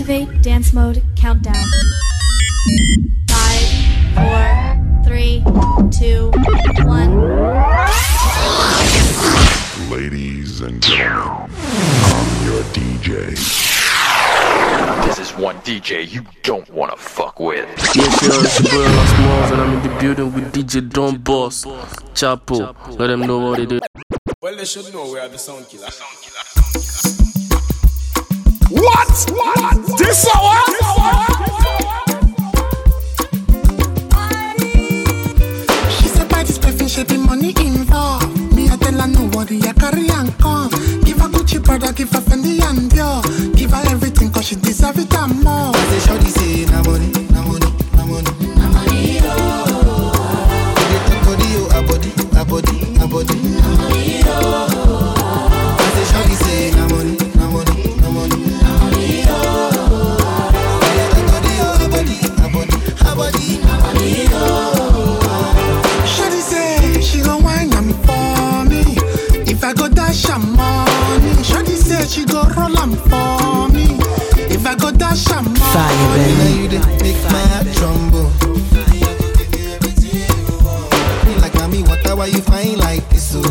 Activate dance mode countdown. 5, 4, 3, 2, 1. Ladies and gentlemen, I'm your DJ. This is one DJ you don't wanna fuck with. Yes, yo, it's your boy Lost Malls, and I'm in the building with DJ Don Boss, Chapo. Let them know what they do. Well, they should know we are the sound killer. What? This hour? She said by this perfume she be money involved. Me I tell her nobody I carry and come. Give her Gucci brother, give her Fendi and Dior. Give her everything cause she deserve it and more. I say shorty say na money, na money, na money, na money oh. Body oh, a body, a body, a body, na money oh. I say shorty say na money, na money, na money, na money oh. Body oh, a body, a body, a body, na money oh. Shorty say she gon' wine am for me. If I go dash am money, shorty say she go roll am for me. If I go dash am money, fire baby, you dey make my heart tremble. Like mommy, water, why you fine like this? So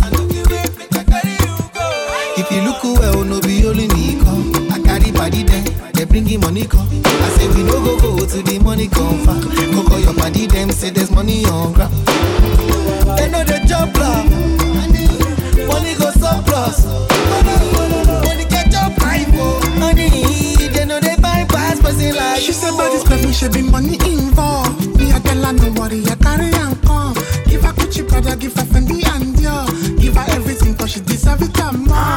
if you look well, no be only me come. I carry body them, they bringing money come. I say we no go to the money come far. Go call your body them, say there's money on ground. They know the job plan. Money go surplus. Money get your prime money. They know they bypass person like. She said by this perfume should be money involved. Me I tell her no worry, I carry and come. Give her Gucci brother, give her Fendi and Dior. Give her everything cause she deserve it and more.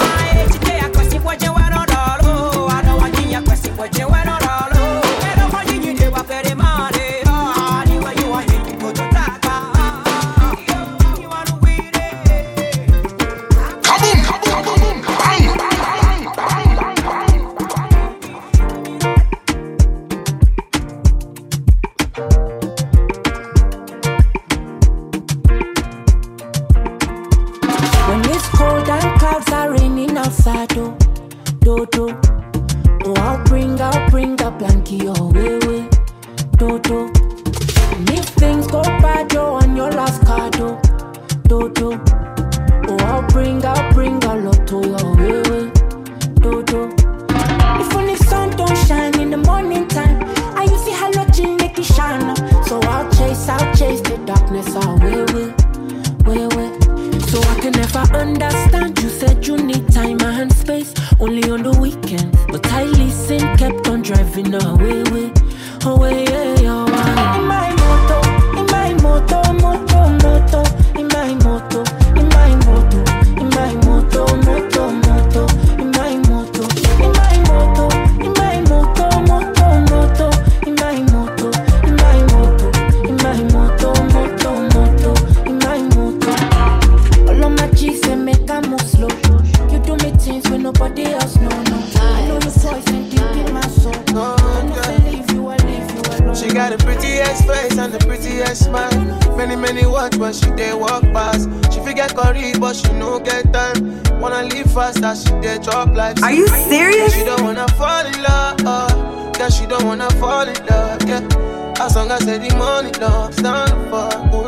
Are you serious? She don't wanna fall in love, yeah, she don't wanna fall in love, yeah. As long as the money don't stand for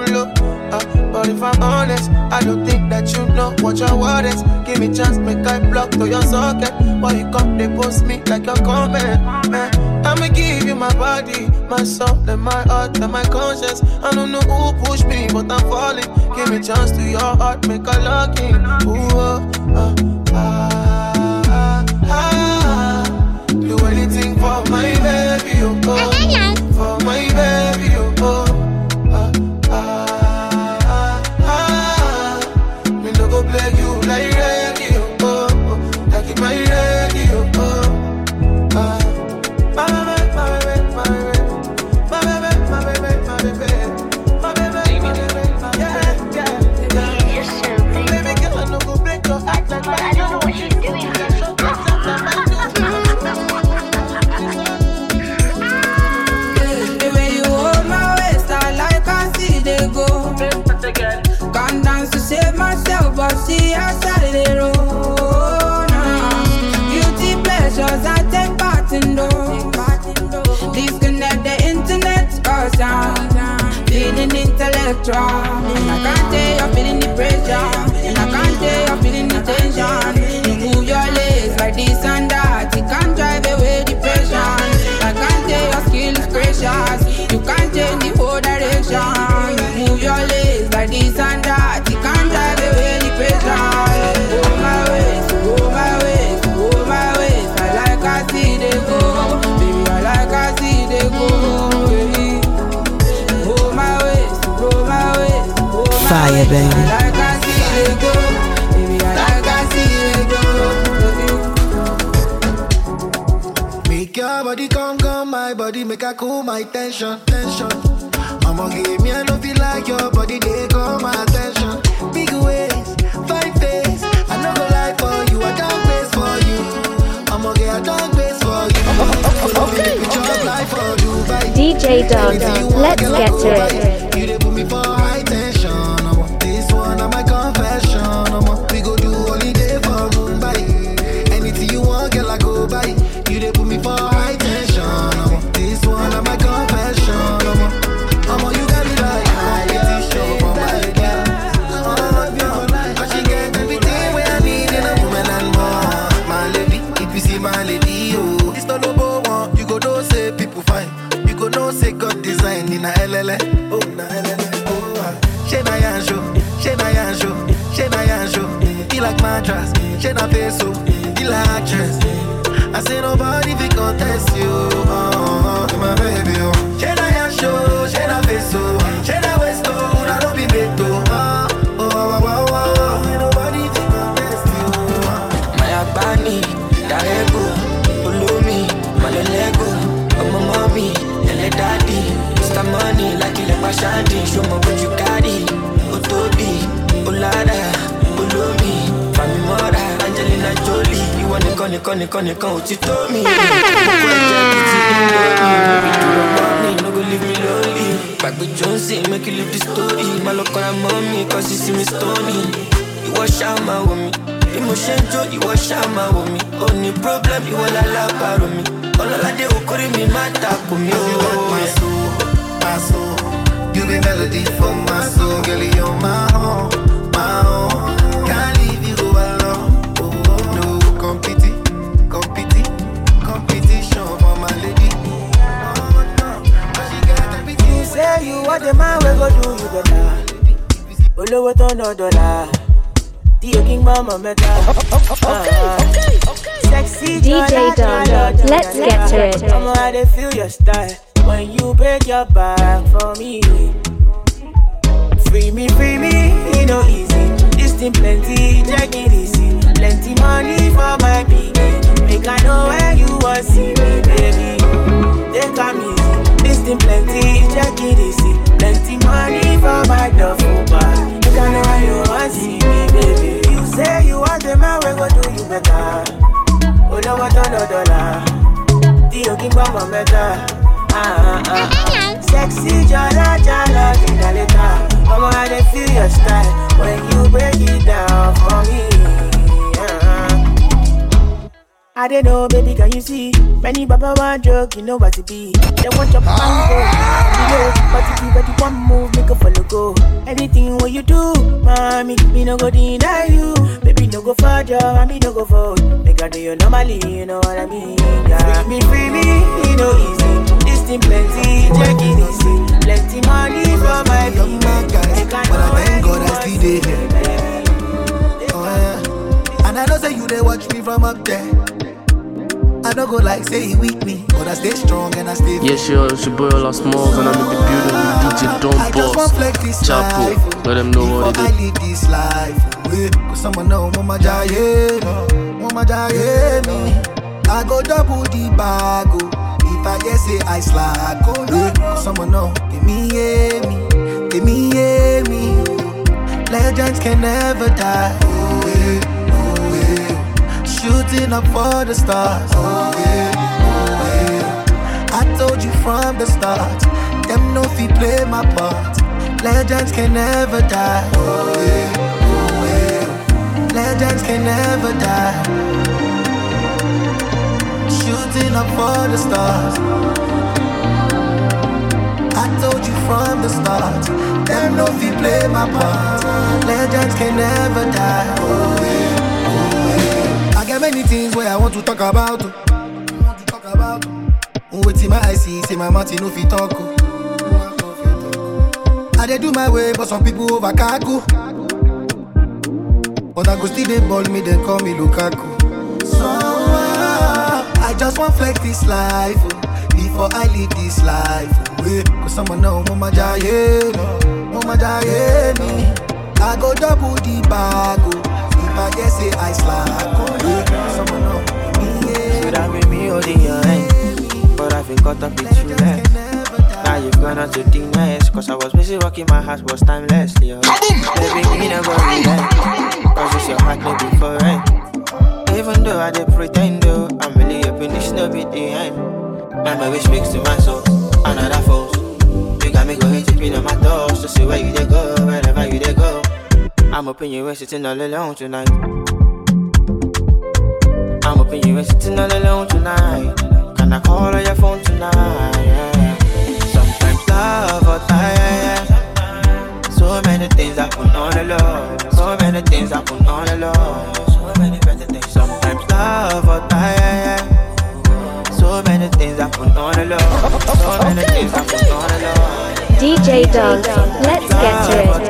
but if I'm honest, I don't think that you know what your word is. Give me chance, make I block to your socket. Why you come, they post me like you're coming, man. I'ma give you my body, my soul, and my heart, and my conscience. I don't know who pushed me, but I'm falling. Give me chance to your heart, make a lock in. Do anything for my baby, oh, for my baby, oh. Me no go play you like radio, oh, like in my radio, oh. My baby, my baby, my baby, my baby, my baby, my baby, my baby, yeah, yeah, yeah. Baby girl, I no go break your heart like that. fire, baby. Like I see it go, baby, like I see it go. Make your body come, my body make I cool my tension. I'ma give me I don't feel like your body, they call my attention. Big ways, fine face, I no go lie for you, I don't place for you. I'ma get a dog place for you. DJ Dog, let's get to it. You they put me for high tension. This one of my confession. We go do holiday for Mumbai. Anything you want, girl, I go buy. You they put me for high tension. This one of my confession. You got me like reality show for my girl. Cause she get everything where I need in a woman and more. My lady, if you see my lady, oh, it's not no one. You go don't say people fine. You go no say God design in a LLA. Oh, na LLA. Oh, she na yanjo, she na yanjo, she na yanjo. He like mattress, she na peso, he like actress. I say nobody fi contest you. My baby, oh. She na yanjo, she na peso, she na westo, na don't be beto. Nobody fi contest you. My Abani, Darego, Ulumi, Malelego, my mommy, and daddy. Mr. Money, like you like Shandy. Show me what you carry. Otobi, Olada, Ulumi, Fami Mora, Angelina Jolie. You want to come, what you told me. No go leave me lonely. Back with Jonesy, make you live the story. My look on mommy, cause you see me stony. You wash out my woman. Emotion joy, you wash out my woman. Only problem, you wanna laugh at me. All of the okori me mata kumi. You want my soul, my soul. You be melody for my soul, girl. You're my own, my own. Can't leave you alone. Oh, no competition for my lady. Oh, no, but she got everything. You say you want the man, we go do you better. Olowo to no dollar. The king mama meta. Okay. Sexy DJ Dog, let's get to it. I'm how they feel your style when you break your back for me. Free me, you know easy. This thing plenty, check it easy. Plenty money for my baby. Make I know where you want see me, baby. Take come easy. This thing plenty, check it easy. Plenty money for my duffel bag. Make I know where you want see me, baby. You say you want the man, we go do you better. Oh no, what no dollar. Dio king mama meta. Sexy jala dinaleta. Mama how they feel your style when you break it down for me. I don't know, baby, can you see? Many baba want joke, you know what it be. They want your papa go, but if you ready one move, make a follow go. Anything what you do, mommy, me no go deny you. Baby, no go for job, and me no go for. Make I do you normally, you know what I mean? Yeah. Free me, you know easy. This thing plenty, check it easy. Plenty money for my baby. But I thank God I still there. Oh yeah. And I know say you they watch me from up there. I don't go like say he weak me, but I stay strong and I stay. Yes, it's your boy Ola Smalls, and I'm in the building with DJ Don Boss, Chapo. Let them know what it is. I live this life, cause someone know Mama Jaye me. I go double the bag, if I just say I slack, cause someone know give me. Legends can never die. Shooting up for the stars. I told you from the start. Them no fi play my part. Legends can never die. Legends can never die. Shooting up for the stars. I told you from the start. Them no fi play my part. Legends can never die. I got many things where I want to talk about. Wait my eyes see, say my mouth no fit talk. I dey do my way, but some people over kaku. But I go still dey ball me, then call me Lukaku. So I just want flex this life before I live this life. Cause someone know Mama Jaye my diary. I go double the bag. If I get say I slack, someone know me. Should have been me holding your hand, but I've been caught up with you less. Now you've gone on to the next, cause I was busy working, my heart was timeless, yo. Baby, me never relent, cause it's your heart, maybe for rent. Even though I did pretend, though, I'm really hoping this no be the end. My baby speaks to my soul, another false. You got me going to pin on my toes to see where you they go, wherever you they go. I'm up in you and sitting all alone tonight. I'm up in you and sitting all alone tonight. Can I call on your phone tonight? Yeah. Sometimes love or die. So many things happen on the low. So many things happen on the low. So many better things. Sometimes love or die. So many things happen on the low. So many things happen on the low. DJ Dog, let's get to it.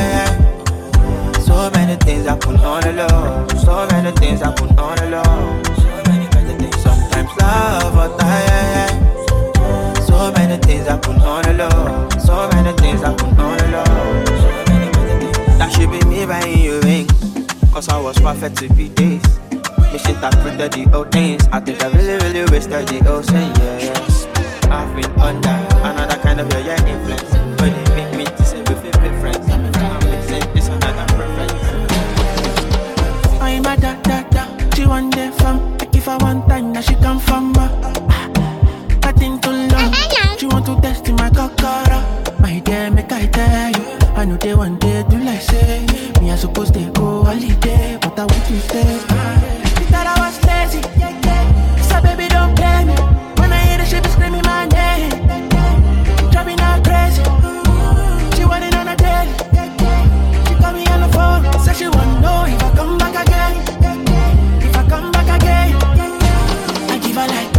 So many things happen on the low. So many things happen on the low. So many better things. Sometimes love or die. So many things happen on the low. So many things happen on the low. So many better things. That should be me buying you ring, cause I was perfect to be this. Misinterpreted the old things. I think I really wasted the old saying, yeah. I've been under another kind of your influence, but they make me to say we feel friends. I'm saying this another preference. I'm a da. She want them from, like if I want time, now she come from I think too long. She want to test in my cockara. My dear, make I tell you, I know they one day do like say me I supposed to go holiday, but I want to stay. She thought I was lazy, so baby don't blame me. When I hear the shit be screaming my name, driving her crazy. She want it on a daily. She call me on the phone, said she wanna know if I come back again. If I come back again, I give her like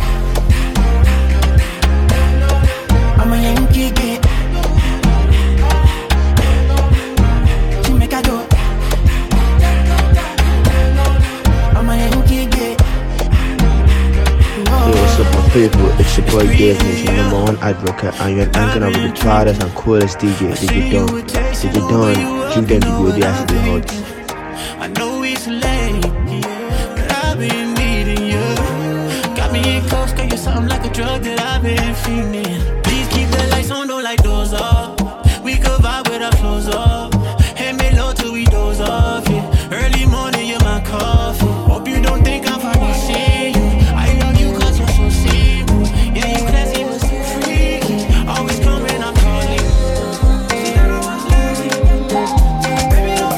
I'm a Yankee kid. She make her go. I'm a Yankee kid. Yo, what's up my people, it's your boy Dave Nation, #1 advocate, and you're hanging out with the proudest and coolest DJ, DJ Don. DJ Don, you them to go the acid hot. I know it's late, but I've been needing you. Got me in close, cause you something like a drug that I've been feeling. Please keep the lights on, don't light those up. We could vibe with our clothes up. Hey, me low till we doze off, yeah. Early morning, you're my coffee. Hope you don't think I'm finally seeing you. I love you cause you're so simple. Yeah, you classy but so freaky. Always coming, I'm calling. See, I was lazy. Baby, don't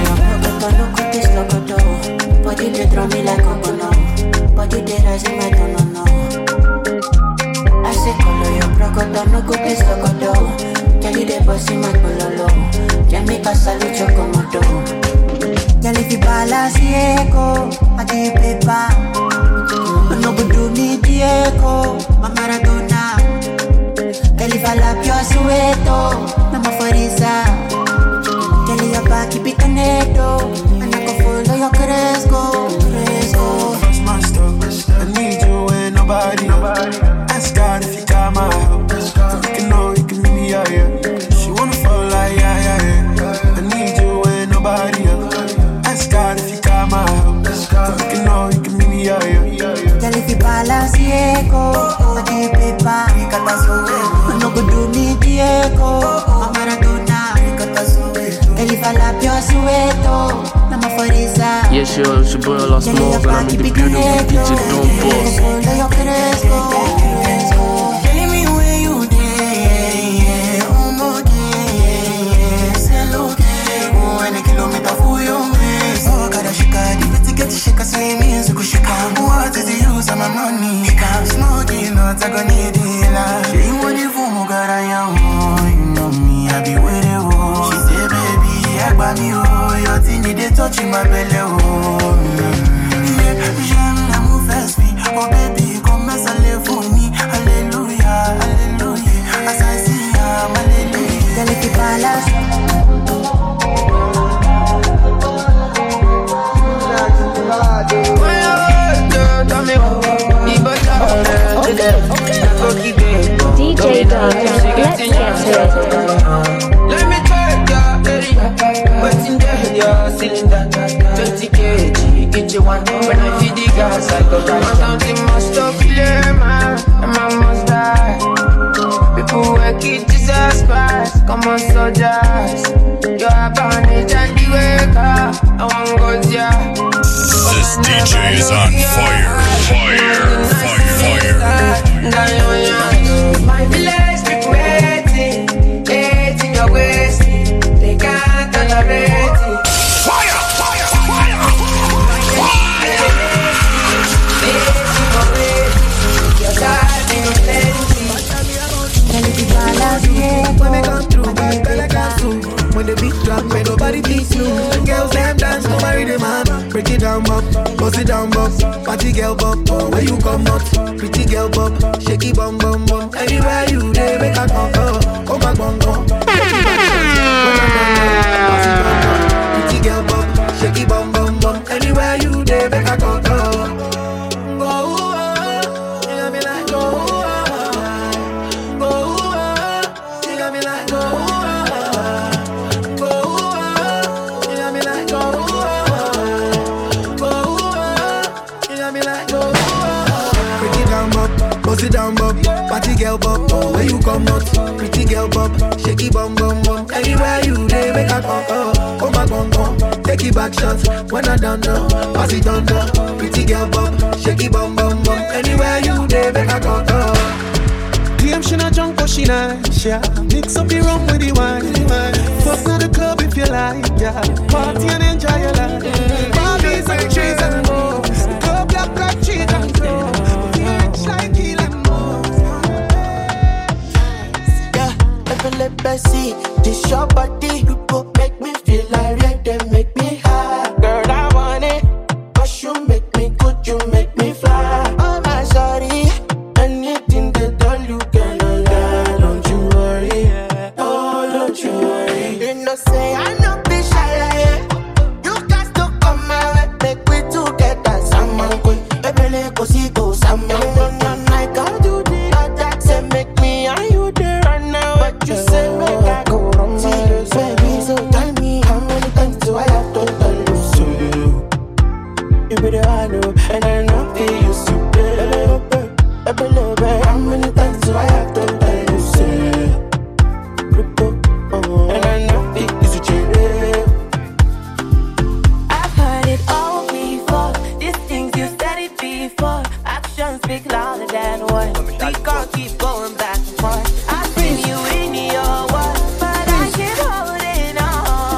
body they draw me like a bono. Body they rise in my no. I say color your brocodo, no go this locodo. Jelly they bossy my pololo. Jamaica salute your comodo. Jelly fi balance echo, I give paper. No go do me Diego, my Maradona. Jelly fall up your sueto, mama Farisa. Jelly your back keep it connecto. Follow your Cresco. That's my stuff. I need you and nobody. Ask God if you got my help. You can know you can meet me out here. She wanna fall like yeah. I need you and nobody else. Ask God if you got my help. You can know you can meet me out here. Tell if you balance Diego, I keep paper. No go do me Diego, my Maradona. If I lap your sueto. Yes, yo, it's your boy Lost Malls, and I'm in the building with DJ Don Boss. Telling me where you there, oh no day, say look, oh and a kilometer for your mess. Oh, gotta shake it, to get to shake a same music, go shake out. What is the use of my money? Can't smoking, not I gonna need it. She want it for me, God, I am. You know me, I be with it. She say, baby, I got me, oh, your thing, they touching my belly, oh. J'aime l'amour fast me, oh baby, comme ça l'est pour me. Alléluia, alléluia, assassin, alléluia. Dale que balas. is on fire. My electric waiting, hating your wasting. They can't tolerate it. Fire. When they come through, when the beat drop, man, nobody beats you. Girls them dance, no marry them man. Break it down, bop, bust it down, bop. Party girl, bop, where you come out? Pretty girl, bop, shaky bum bum bum. Anywhere you there, make a come, oh my bum bum. Pretty girl, bop, shaky bum bum bum. Anywhere you there, make a come, bust it down, bop, party girl, bop, where you come out? Pretty girl, bop, shaky bum bum bum. Anywhere you there, make a come, oh my bum bum. Take it back shots, when I done now, pass it on down. Pretty girl, bop, shaky bum bum bum. Anywhere you there, make a come, oh. Claim she not drunk, but she nice, yeah. Mix up the rum with the wine. Fuck to the club if you like, yeah. Party and enjoy your life. Barbies and trees and more. Go black like cheese and flow. Like let's see this your body. You go make me feel like red, then make me high. Girl, I want it, 'cause you make me good, you make me fly. Oh my sorry, anything that all you can allow. Don't you worry, oh don't you worry. You know say I know be shy like it. You got to come my way, make we together. Someone good, ebele kosiko, someone I can't do this. That say make me and you there right now. But you say make I go wrong, baby. So tell me how many times do I have to tell you so? You be the one who, and I know that you so. How many times do I have to tell you so? And I know that you so. I've heard it all before. These things you said it before. Actions speak louder than words. We can't keep going back and forth. I've seen you in your words, but I keep holding on.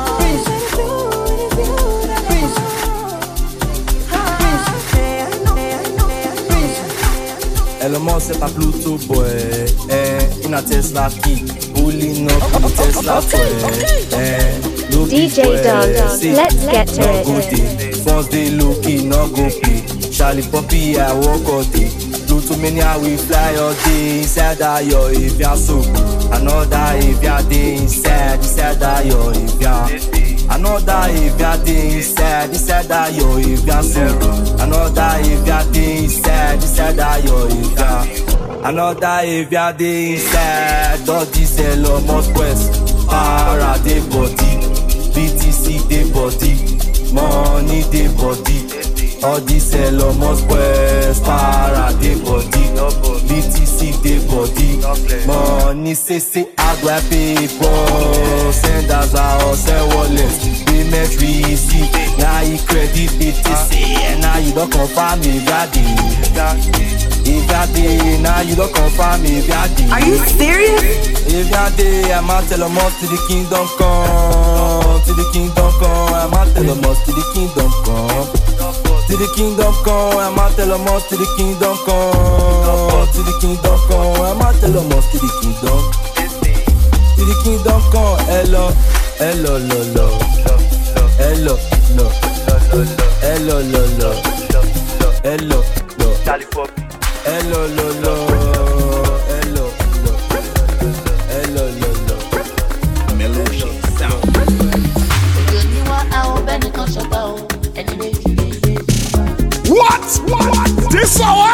Elon c'est pas Pluto boy, une Tesla qui pulling up in Tesla boy, DJ Don, let's get to it. Once they looking, no go play. Charlie Poppy, I walk all day. Pluto mania, we fly all day. Inside that yo, if you're so good. Another if you're day inside that yo, if you're. Another if you're day inside that yo, if you're so good. Another if you're day inside that yo, if you're. Another if you're day inside. All this Elon Musk Quest. Para de body, BTC de body, money de body. All this Elon Musk Quest. Para de body, BTC de body, money say I go pay for. Send us our send wallet, payment receipt. Now you credit BTC, and now you don't confirm if you're if you're there, now you don't confirm if you're there. Are you serious? If you're there, I'm out tell us to the kingdom come. To the kingdom come, I'm out tell us to the kingdom come. To the kingdom come, I'm out tell us to the kingdom come. To the kingdom come, I'm out tell us to the kingdom. To the kingdom come, hello, hello, hello, hello, hello, hello, hello, hello, hello. Hello, hello, hello, hello, hello, hello, Melody sound. What? This hour?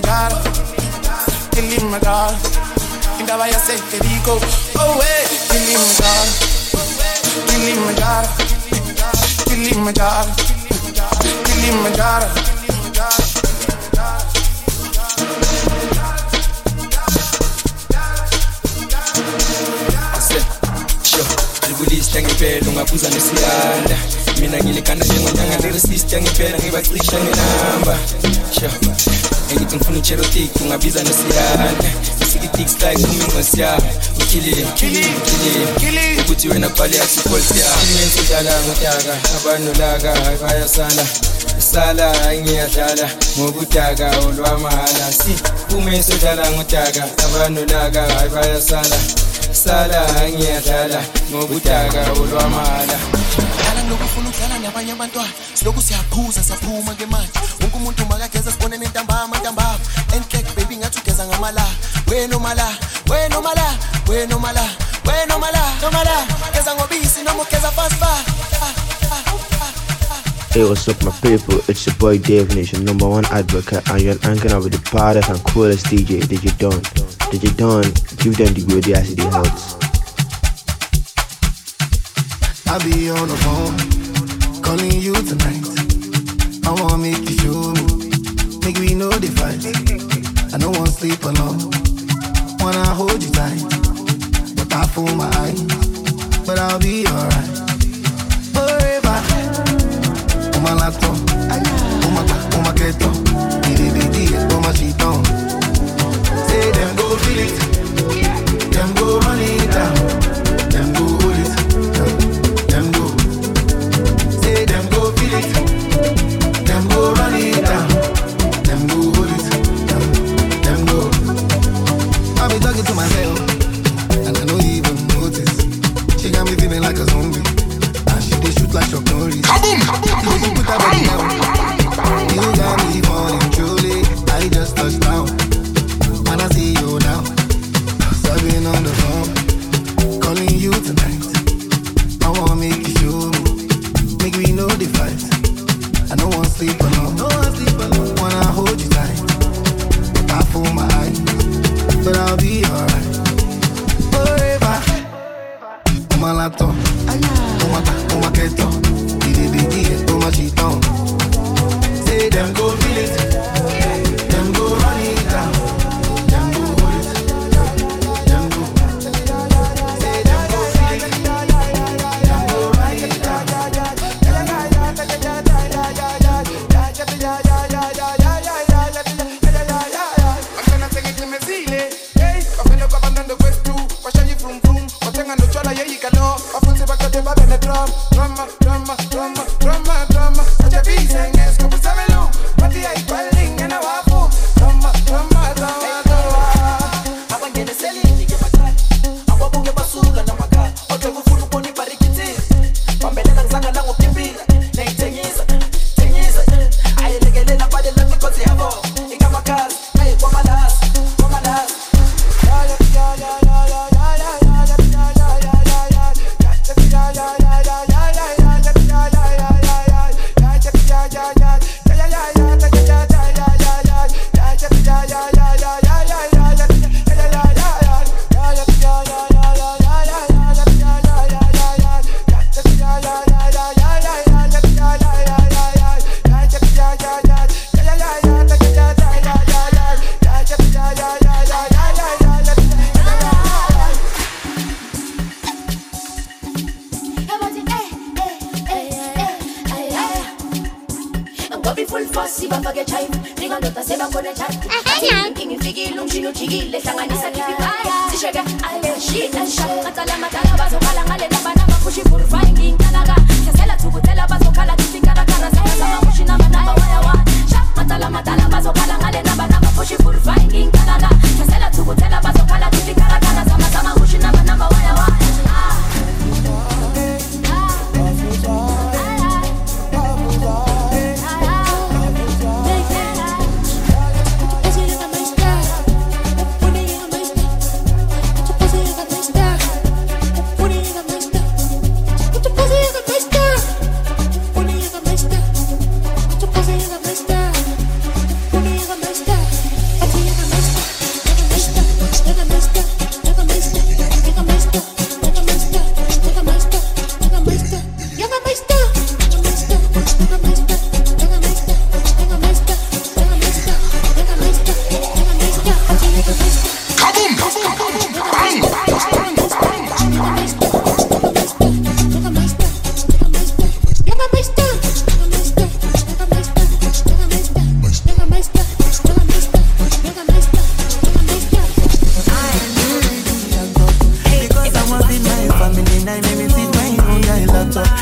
Kilimanjaro, ainda vai a ser Federico. Oh, hey, Kilimanjaro, Kilimanjaro, Kilimanjaro, Kilimanjaro. Ngibulisa ngempela ungabuza nesiyanda mina ngilikanda njengonyanga liricist ngempela ngibacisha nginamba ngithi ngifuna ucherotic ungabiza nesiyanda isikitix like umingosya ukilile ukuthi wena bhali yasikolsya ngiyenzala ngotaka abantu laka bayasala sala ngiyadlala ngokudaka olwamahala si ume sodala ngotaka abantu laka bayasala sala ngiyadlala ngokudaka olwamala ala lokufuna ukudlala nabanye abantwana siloku siyaphuza saphuma ngemali wonke umuntu makageza sibone nentambama enhlek baby ngathi ugeza ngamala wenomala geza ngobisi noma ugeza fast. Hey, what's up my people, it's your boy Dave Nation, #1 advocate, and you're hanging out with the baddest and coolest DJ Don. Give them the audacity helps. I'll be on the phone, calling you tonight. I wanna make you show me, make we know the fight. I don't wanna sleep alone, wanna hold you tight, but I fool my eyes, but I'll be alright. Forever, on my laptop, on my keto, on my sheet on. Say them go feel it, them go run it down, them go hold it, them go. Say them go feel it, them go run it down, them go hold it, them go. I be talking to myself, and I don't even notice. She got me feeling like a zombie, and she dey shoot like Chuck Norris. You put that body down, you got me falling truly. I just touched down. When I see you now, serving on the phone, calling you tonight. I wanna make you show me, make we know the fight. I don't wanna sleep alone, wanna hold you tight. I fool my eyes, but I'll be alright. Forever, on my laptop, on my keto, on my sheet on. Say them go feel it, them go run it down.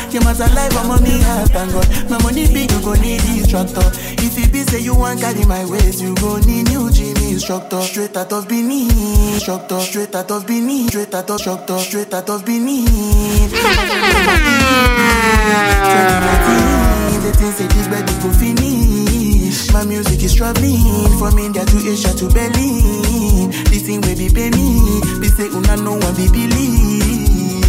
You must alive for money, I thank God. My money big, you go need instructor. If it be say you want carry my waist, you go need new Jimmy instructor. Straight out of Benin, instructor. Straight out of Benin, straight out of instructor. Straight out of Benin. 2019, the things say this bed go finish. My music is traveling from India to Asia to Berlin. This thing will be pay me. Be say una no one be believe.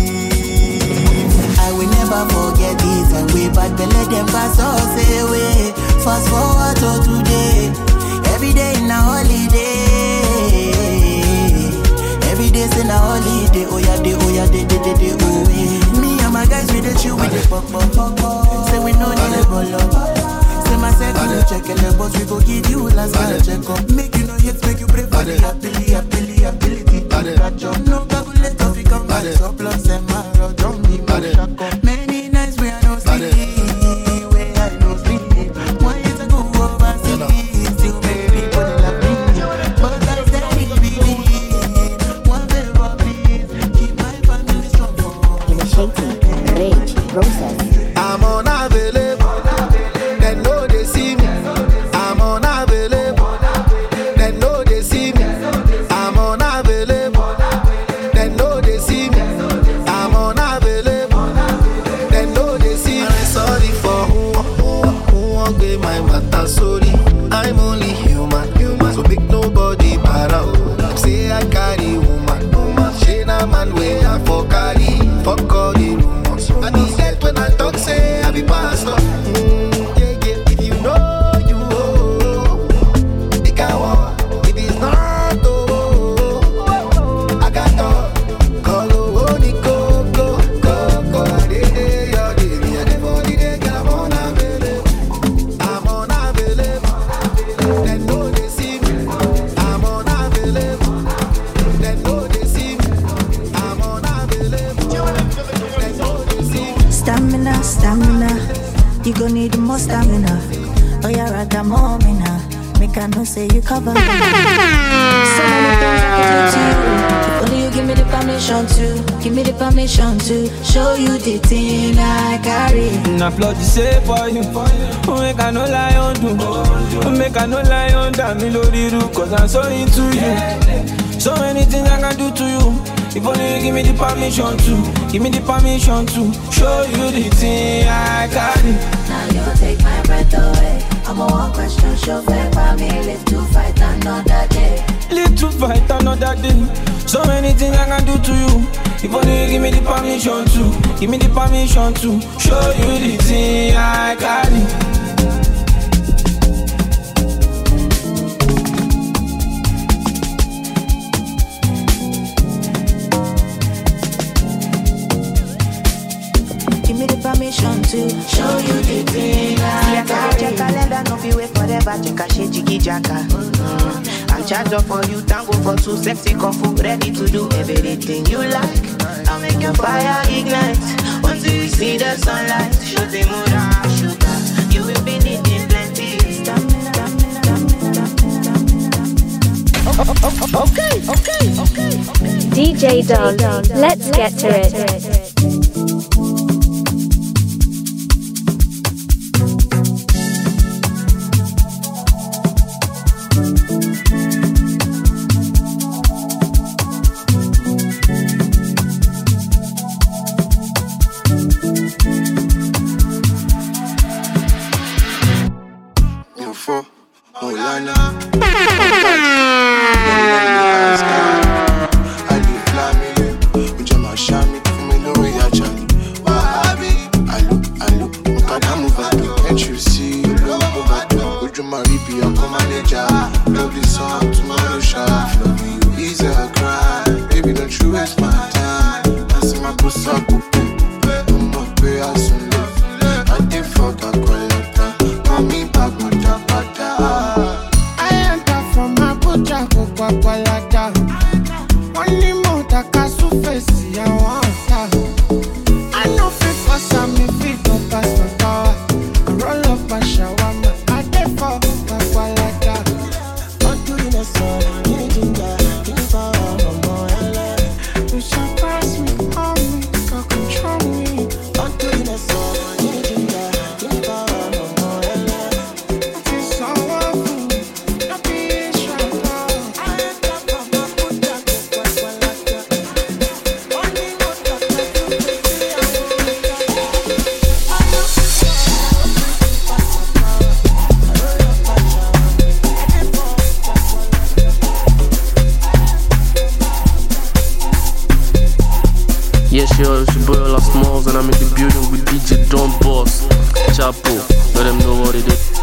I will never forget it. And way back then let them pass us away. Fast forward to today. Every day in a holiday. Every day's in a holiday. Oh yeah, day, oh yeah, day, oh yeah. Me and my guys with the chill with the pop. Say we know the ball. Say my second check and the boss we go give you last time check up. Make you know hits, make you pray for the ability. Catch up, no calculator, we come back. So plus and my road, don't be my shack up. Many nights where I don't sleep, where I don't sleep. 1 year to go overseas, still baby for the love me. But I steady believe, one favor please, keep my family strong for. Initiating rage process. I'm unavailable, they know they see me. I'm unavailable, they know they see me. I'm unavailable, they know they see me. I'm unavailable, they know they see me. I'm sorry for who won't be my matter, sorry. I'm only human, so make nobody para. Say I carry woman, she na man way I for carry, fuck all the rumors. I need that when I talk, say I be pastor. If you know you it can walk. If it's not I got to call the go. I'm unavailable. They know they see me. I'm unavailable. They know they see me. I'm unavailable. They know they see me. Stamina, you gon' need more stamina. Oh yeah, rather more mina. Make I know say you cover. So many things I can do to you. If only you give me the permission to show you the thing I carry. Applaud the say for you. Make I no lie on do. Make I no lie on that me lori ru. Cause I'm so into you. So many things I can do to you. If only you give me the permission to show you the thing I carry. Now you take my breath away. I'm a one question show fair for me. Live to fight another day. So many things I can do to you. If only you give me the permission to show you the thing I carry. Permission to show you the thing I carry. Check calendar, no be wait forever. Check a shit, jiggy jacka. I'll charge up for you, tango for two, sexy comfort, ready to do everything you like. I'll make your fire ignite. Once you see the sunlight, show the moon sugar. You will be needing plenty. Okay. DJ Don, let's get to it. Yes, yo, it's your boy Ola Smalls, and I'm in the building with DJ Don Boss, Chapo. Let them know what it is.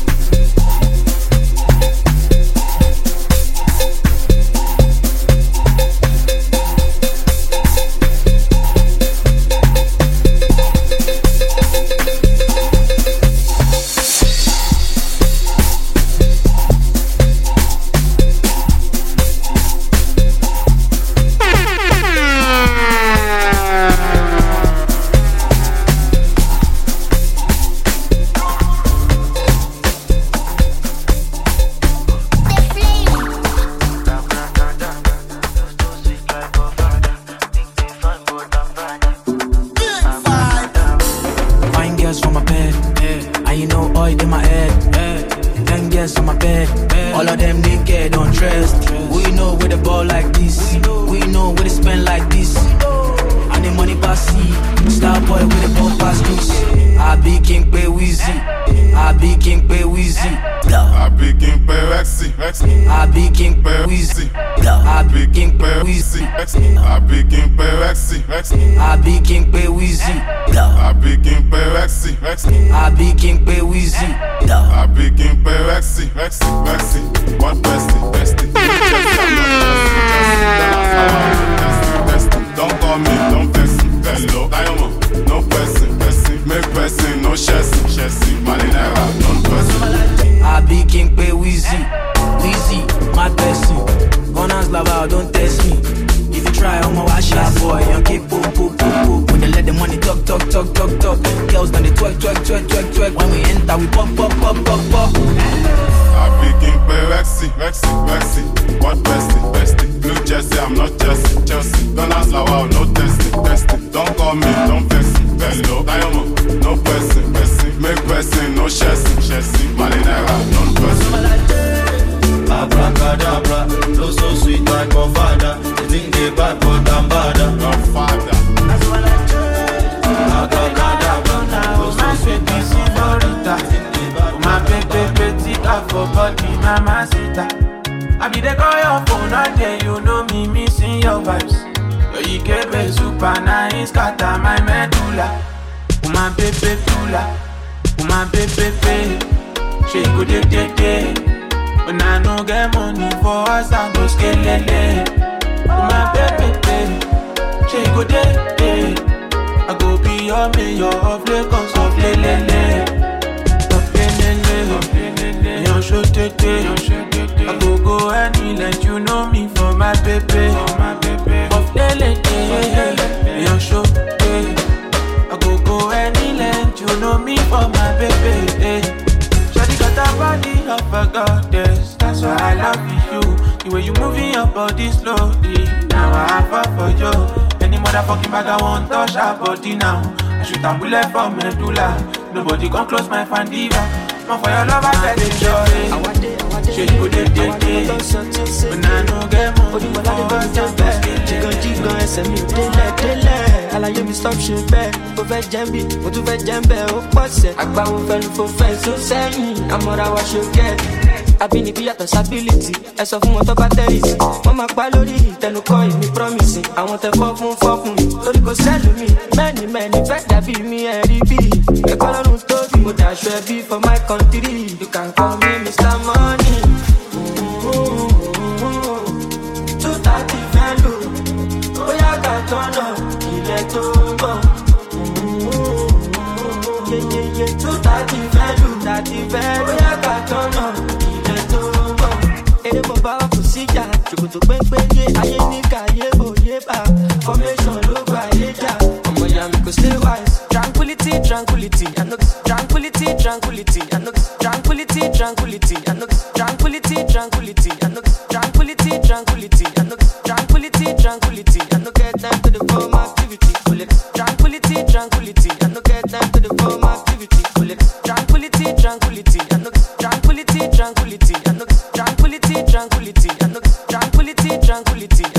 Nobody come close my fan diva. My for your love I get joy. She go dey. When I no get money for us just Jigan ẹsẹ̀ mi ò délẹ̀. Àlàyé mi stop ṣe bẹ́ẹ̀. Mo fẹ́ jẹ́ bí, mo tún fẹ́ jẹ́ bẹ́ẹ̀. Ó pọ̀sẹ̀. Àgbàwo fẹ́nu fò fẹ́ so sẹ́yìn. Àmọ́ra wa ṣe gẹ̀. Àbínibí yàtọ̀ sábìlìtì. Ẹ sọ fún wọn tó bá tẹ́rìtì. Wọ́n máa pa lórí ìtẹnukọ́ ìmí promise. Àwọn tẹ fọ́ fún mi. Lórí kò sẹ́lù mi. Mẹ́ni fẹ́ dàbí mi ẹ̀rí bí. Ẹ̀kọ́ lọ́run tóbi. Mo dàṣọ ẹbí for my country. You can call me Mr. Money. 230 fẹ́ lò. Bóyá ká tọ́nà ilẹ̀ tó ń bọ̀. 230 fẹ́ lò. Bóyá ká tọ́nà ilẹ̀ tó ń bọ̀. Eré mo bá wà kò síjà. Ṣòkòtò pépé yé ayé ní kàyé òye bá. Formation ló gba ayé jà. Ọmọ ìyá mi kò stay wise. Tranquility, I know. Tranquility, I know. Tranquility, I know. Tranquility, I know. Tranquility, I know. Tranquility, I know. Get time to the form activity. Tranquility, I know. Get time to the form activity. Tranquility, I know. Tranquility, I know. Tranquility, I know. Tranquility,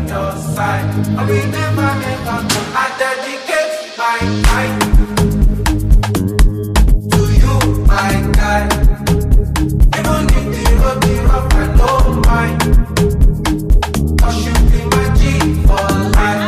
your side. I will never ever go. I dedicate my life to you, my guy. Even if the road be rough, I don't mind. 'Cause you be my G for life.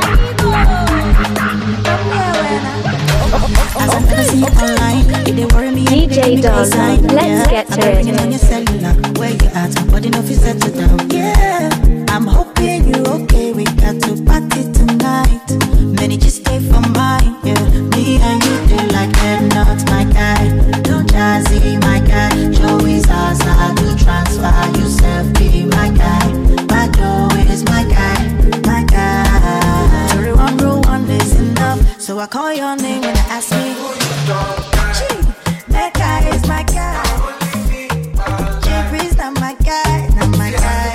As I never see you online, it dey worry me. DJ Don, let's get to it. I'm on your cellular, where you at? Nobody know if you settle down. Yeah, I'm hoping you okay. We got to party tonight. Many just stay for mine. Yeah, me and you do like that. Not my guy, no Jazzy, my guy. Joey Zaza, do transfer. You self be my guy. My Joe is my guy, my guy. Jury one rule, one is enough. So I call your name when I ask me who you don't. That guy is my guy. Jerry's not my guy, not my guy.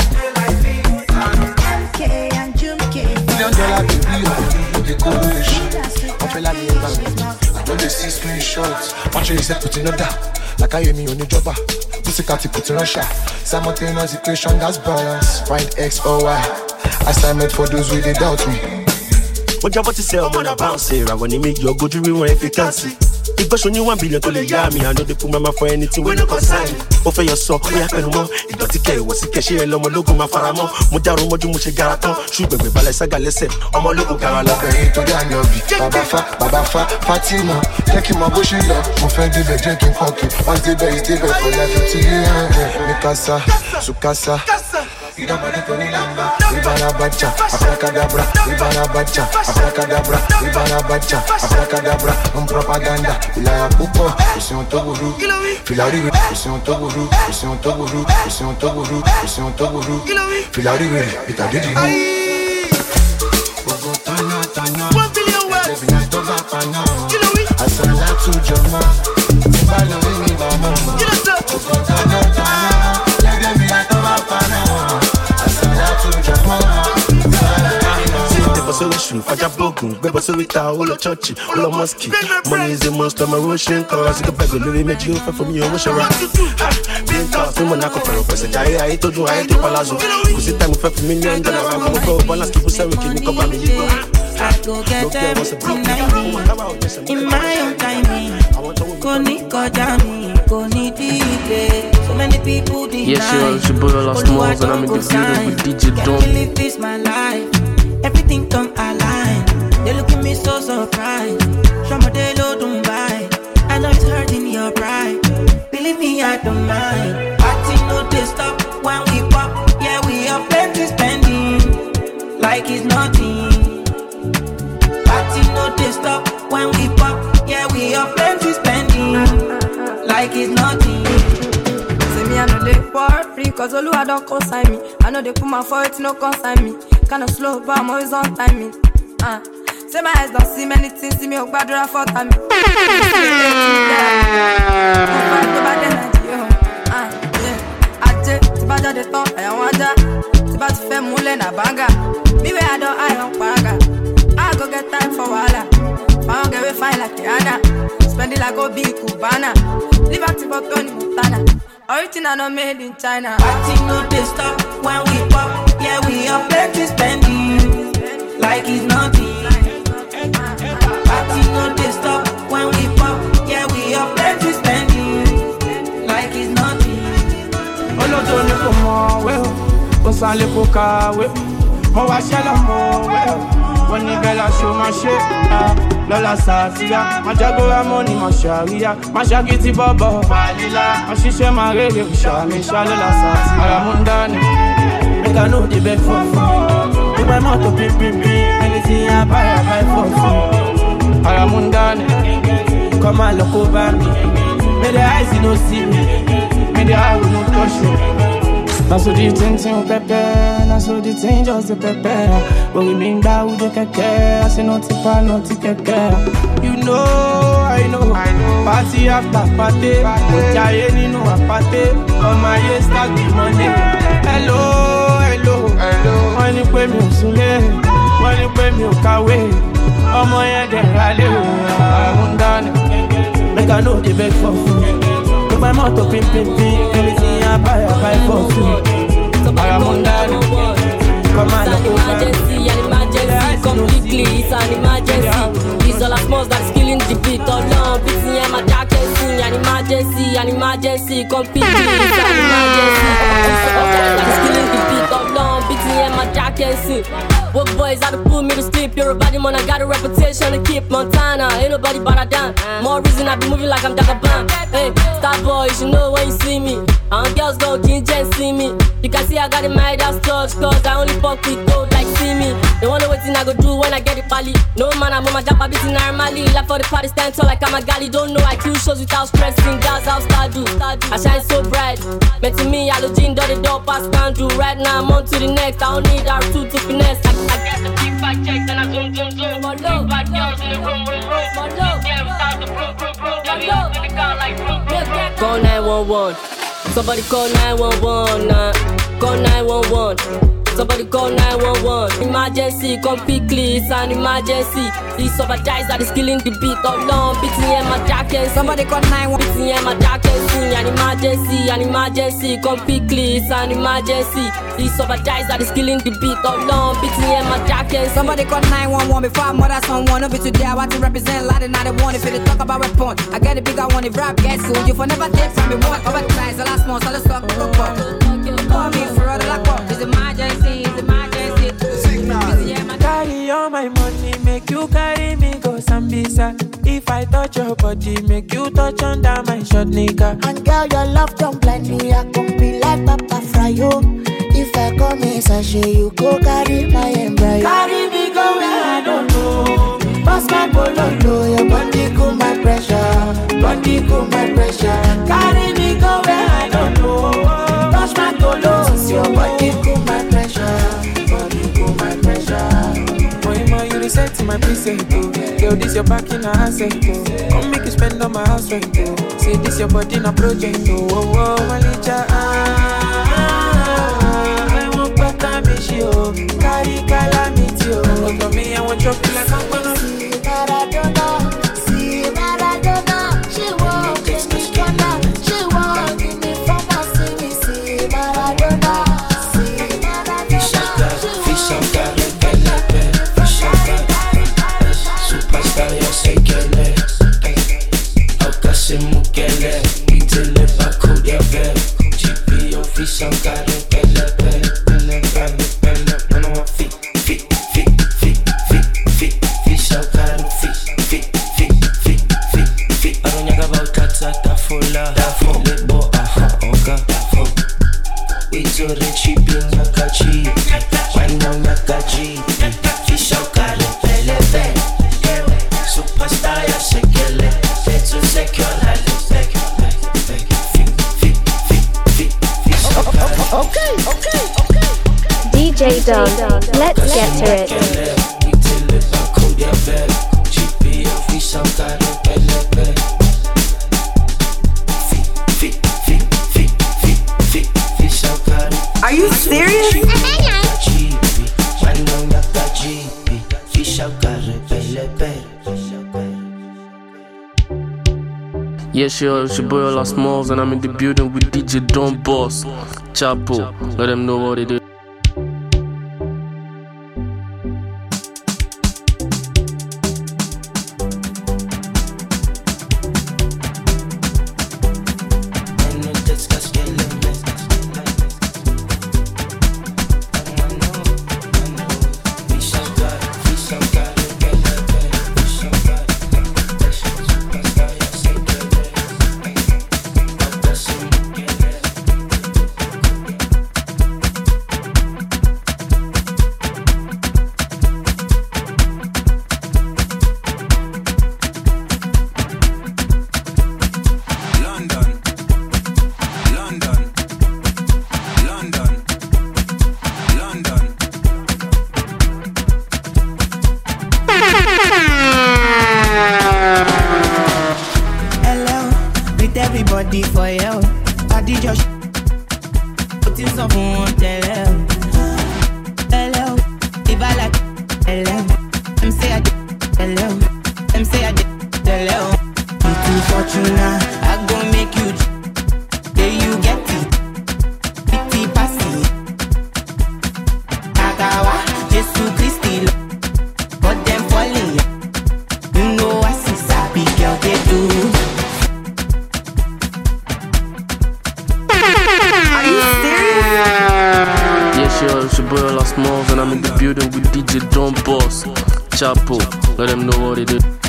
MK and Jumke. $1 million baby, the corporation. I feel like me in bank. I know they see screenshots. Watch you say put in order. Like I hear me on the jobber. Pussy cat put in Russia. Simultaneous equation, that's balance. Find X or Y. Assignment for those who they doubt me. What you about to say? I'm gonna bounce here. I wanna make your go to rewind if you can see. If I show you $1 billion to the yummy, I know they put mama for anything when you consign. Offer your soul, we have no more. It don't care what's the cash here, Lomo logo, my faramo. Mudaro Moju Muchigaraton, Sugar, Balasaga, listen. I'm a local Garala. To the Anobi, Babafa, Fatima. Take him a bushy love. My friend, they drinking coffee. Once the best, they for life to you. Mikasa, Sukasa. Ibana bacha, abracadabra, Ibana bacha, abracadabra, Ibana bacha, abracadabra, propaganda, il a pouco, c'est un togourou, filari, c'est un togourou, c'est un togourou, c'est un togourou, c'est un togourou, filari, il t'a dit. $1 billion I said that to Jama, so issue, Faja Bogun, Beba Sowita, all the church, all the mosque. Money is the most of my Russian cars. You can beg a little bit, you from you, what's your right? Being tough, no one I can for I told you I hate the palazzo. Because it's time for $1 million. I'm going to go balance people say we can come and you. I go get everything in my own timing. Koni Kojami, Koni DJ. So many people deny. Yes, it's your boy Last Malls, and I'm in the building with DJ Don. Can't live this my life. Everything come align. They look at me so surprised. Show my day low, don't buy. I know it's hurting your pride. Believe me, I don't mind. Party no they stop when we pop. Yeah, we are plenty spending like it's nothing. Party no they stop when we pop. Yeah, we are plenty spending like it's nothing. Say me I know they worry, cause all I don't consign me. I know they put my foot, no consign me. Kinda slow, but I'm always on timing. Say my eyes don't see many things, see me up bad for time. Tibaja de ton, I want that. Tibaja fe mule na banga. Me where I don't, I don't paraga. I go get time for wala. I don't get we fine like Rihanna. Spend it like Obi Cubana. Liberty for Tony Montana. Everything I know made in China. Party no they stop when we pop. Yeah, we are plenty spending like it's nothing. Party no they stop when we pop. Yeah, we are plenty spending like it's nothing. Olódoni kò mọ̀ wẹ́ o, ó sálẹ̀ kò kàwé. Mo wá ṣẹlẹ̀ mọ̀ wẹ́ o, wọ́n ní bẹ́ẹ̀ la ṣo máa ṣe. Lọ́la sàtìyà, máa jágóra mọ́ ni mo ṣàríyá. Máa ṣàkìtì bọ́bọ̀ fàlílà. Máa ṣiṣẹ́ máa rèrè ṣàmì ṣálọ́la sàtìyà. Ara mú ń dání, make I know the best for free. If my mouth to pimp, anything I buy for free. Ara mú ń dání, come and look over me. May the eyes no see me, may the eye no touch me. Now so the thing pepper, now so the thing just the pepper. But we mean that we the keke, I say no tipa, no keke. You know, I know. Party after party, jaye nínú apate. On my ear start the money. Hello. Wọ́n ní pé mi ò súnlé, wọ́n ní pé mi ò kàwé. Ọmọ yẹn dẹ̀ rálé o, àwọn ń dání. Make I know the best for food. Look my mouth to pimp, anything I buy for food. I'm on that. Come on, an emergency, completely it's an emergency. It's killing the beat of long, beating in my jacket. What boys out to put me to sleep? You're a body man, I got a reputation to keep. Montana, ain't nobody but I done. More reason I be moving like I'm Dagabam. Hey, star boy, you know when you see me. And girls go King Jen see me. You can see I got a mind that's touch, cause I only fuck with gold like see me. They wonder what thing I go do when I get it bally. No man, I'm on my job, I beat normally. Like for the party stand tall like I'm a galley. Don't know I kill shows without stressing. Girls how star do. I shine so bright. Meant to me, Halogen, do the door pass can't do. Right now I'm on to the next. I don't need R2 to finesse. I get the big fat checks and I zoom zoom zoom. Big bad girls in the room room room. Yeah, without the vroom vroom vroom. Then we up in the car like vroom vroom vroom. Call 911. Somebody call 911. Call 911. Somebody call 911. Emergency, come quickly, it's an emergency. These overdies are killing the beat of long, beating in my jacket. Somebody call 911. Beating in my jacket. An emergency, come quickly, it's an emergency. These overdies are killing the beat of long, beating in my jacket. Somebody call 911 before I murder someone. Over today, I want to represent Latin. I don't want if they talk about weapon. I get a bigger one if rap gets cool. You for never take from me one. Over the times, the last month, so let's talk. Call me for all the like what? It's emergency, it's emergency. Carry all my money, make you carry me go Sambisa. If I touch your body, make you touch under my short nigga. And girl, your love don't blind me. I can be like Papa Fryo. If I come in sachet, you go carry my embryo. Carry me go where I don't know. Pass my bololo, your body cool my pressure. Body cool my pressure. Carry me go where I don't know. Touch my tolos, your body cool my pressure. Body cool my pressure. Boy, ma, you reset my preset, oh. Girl, this your back in a asset, oh. Come make you spend on my house rent, oh. Say this your body in a project, oh. Oh, oh, Malicha, I want better me, she, oh. Carry calamity, oh. Oh, to me, I want you feel like I'm gonna see Maradona, see Maradona. She won't give me corner, she won't give me former. See me, see Maradona, see Maradona. Fish on God, fish on God. Superstar, yo sé quién es. Ahora se muquele, y te le va a cuidar. GP, fish on God, DJ Don, let's get to it. Are you serious? Yes, yo, it's your boy Ola Smalls, and I'm in the building with DJ Don Boss, Chapo. Let them know what it is. Everybody for you, I did your putting some on tell hello, if I like hello, them say I did hello, them say I did hello. You too fortunate, I gon' make you, yeah you get it, pity passy. Agawa, Jesus Christi, but them falling. You know I see sabi girl they do. Yes, yo, it's your boy Lost Malls, and I'm in the building with DJ Don Boss. Chapo, let them know what it is.